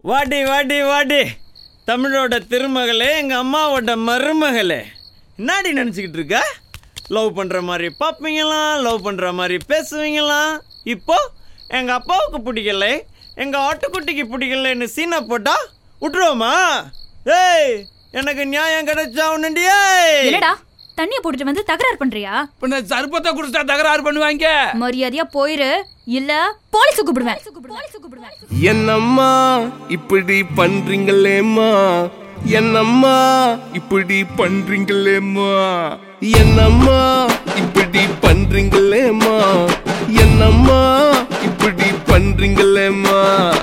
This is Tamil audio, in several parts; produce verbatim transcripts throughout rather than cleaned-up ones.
வாடி வாடி வாடி தமிழோட திருமகளே, எங்கள் அம்மாவோட மருமகளே, என்னாடி நினச்சிக்கிட்டு இருக்க? லவ் பண்ணுற மாதிரி பார்ப்பீங்களாம், லவ் பண்ணுற மாதிரி பேசுவீங்களாம். இப்போ எங்கள் அப்பாவுக்கு பிடிக்கலை, எங்கள் ஆட்டுக்குட்டிக்கு பிடிக்கலைன்னு சீனை போட்டா விட்டுருவோமா? ஏய், எனக்கு நியாயம் கிடைச்சா உன்னுண்டியே. இல்லடா, தண்ணிய போட்டுட்டு வந்து தகராறு பண்றியா? பின்ன சர்பத்தை குடிச்சா தகராறு பண்ணுவாங்க. மரியாதையா போயிரு, இல்ல போலீஸ் கூப்பிடுவேன். என்னம்மா இப்படி பண்றீங்களேம்மா, என்னம்மா இப்படி பண்றீங்களேம்மா, என்னம்மா இப்படி பண்றீங்களேம்மா, என்னம்மா இப்படி பண்றீங்களேம்மா.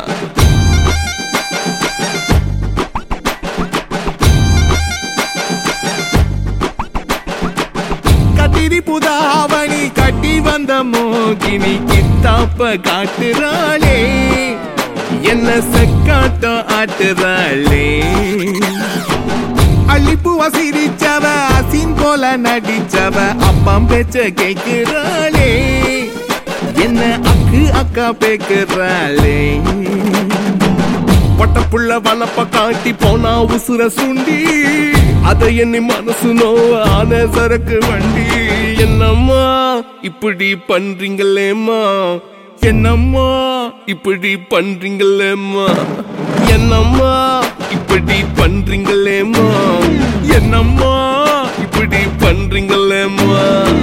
கத்திரி புதாவணி கட்டி வந்த மோகினி கித்தாப்ப காட்டுறாளே, என்ன செக்காட்டம் ஆட்டுறாளே. அள்ளிப்பூவ சிரிச்சவ அசின் போல நடிச்சவ அப்பம் பேச்ச கேட்கிறாளே, என்ன அக்கு அக்கா பேக்குறாளே. பட்டப்புள்ள வனப்ப காட்டி போனா உசுர சுண்டி, அதை எண்ணி மனசு நோவ ஆன சரக்கு வண்டி. என்னம்மா இப்படி பண்றீங்களேம்மா, என்னம்மா இப்படி பண்றீங்களேம்மா, என்னம்மா இப்படி பண்றீங்களேம்மா, என்னம்மா இப்படி பண்றீங்களேம்மா.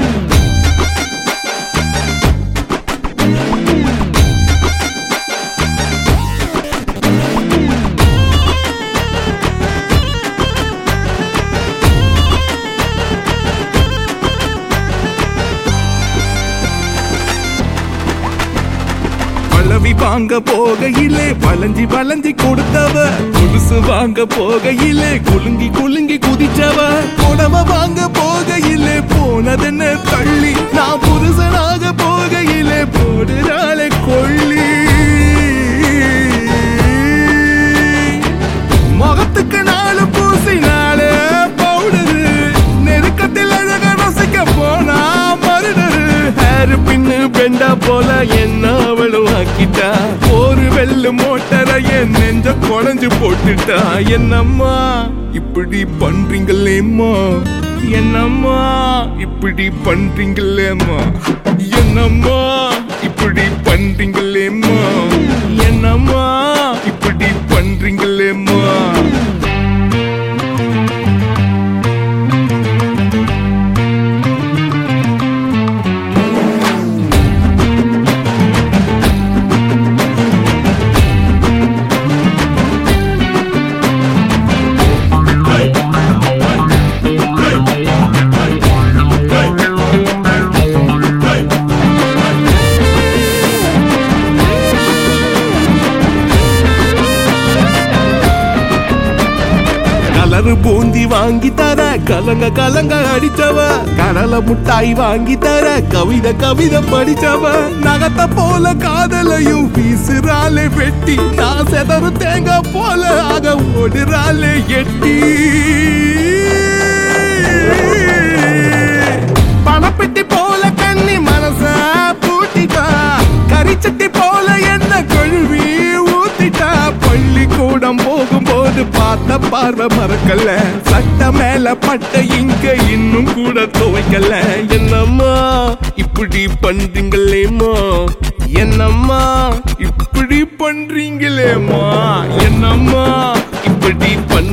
பழவி வாங்க போகையிலே வளைஞ்சி வளைஞ்சி கொடுத்தவ, கொலுசு வாங்க போகையிலே குலுங்கி குலுங்கி குதிச்சவ, புடவ வாங்க போகையிலே போனதென்ன தள்ளி, நான் புருஷனாக போகையிலே போடுறாளே கொள்ளி. முகத்துக்கு நாலு பூசினாலே பவுடரு, நெருக்கத்தில் அழக ரசிக்க போனா மருடரு. ஹேர் பின்னு பெண்டா போல என்ன அவளும் ஆக்கிட்டா, ஒரு வெள்ளு மோட்டரைய நெஞ்ச குழஞ்சு போட்டுட்டா. என்னம்மா இப்படி பண்றீங்களேம்மா, என்னம்மா இப்படி பண்றீங்களேம்மா, என்னம்மா இப்படி பண்றீங்களேம்மா, என்னம்மா இப்படி பண்றீங்களேம்மா. பூந்தி வாங்கி தர கலங்க கலங்க அடிச்சவ, கடலை முட்டாய் வாங்கி தர கவிதை கவிதை படிச்சவ, நகத்த போல காதலையும் வீசுறாளே வெட்டி, நான் செதறு தேங்காய் போல ஆக ஓடுறாளே எட்டி. பணப்பெட்டி போல கண்ணி மனச பூட்டிட்டா, கரிச்சட்டி போல என்ன கழுவி ஊத்திட்டா. பள்ளிக்கூடம் போகும்போது பார்த்த பார்வை மறக்கல, சட்ட மேல பட்ட இங்க இன்னும் கூட துவைக்கல. என்னம்மா இப்படி பண்றீங்களேம்மா, என்னம்மா இப்படி பண்றீங்களேம்மா, என்னம்மா இப்படி பண்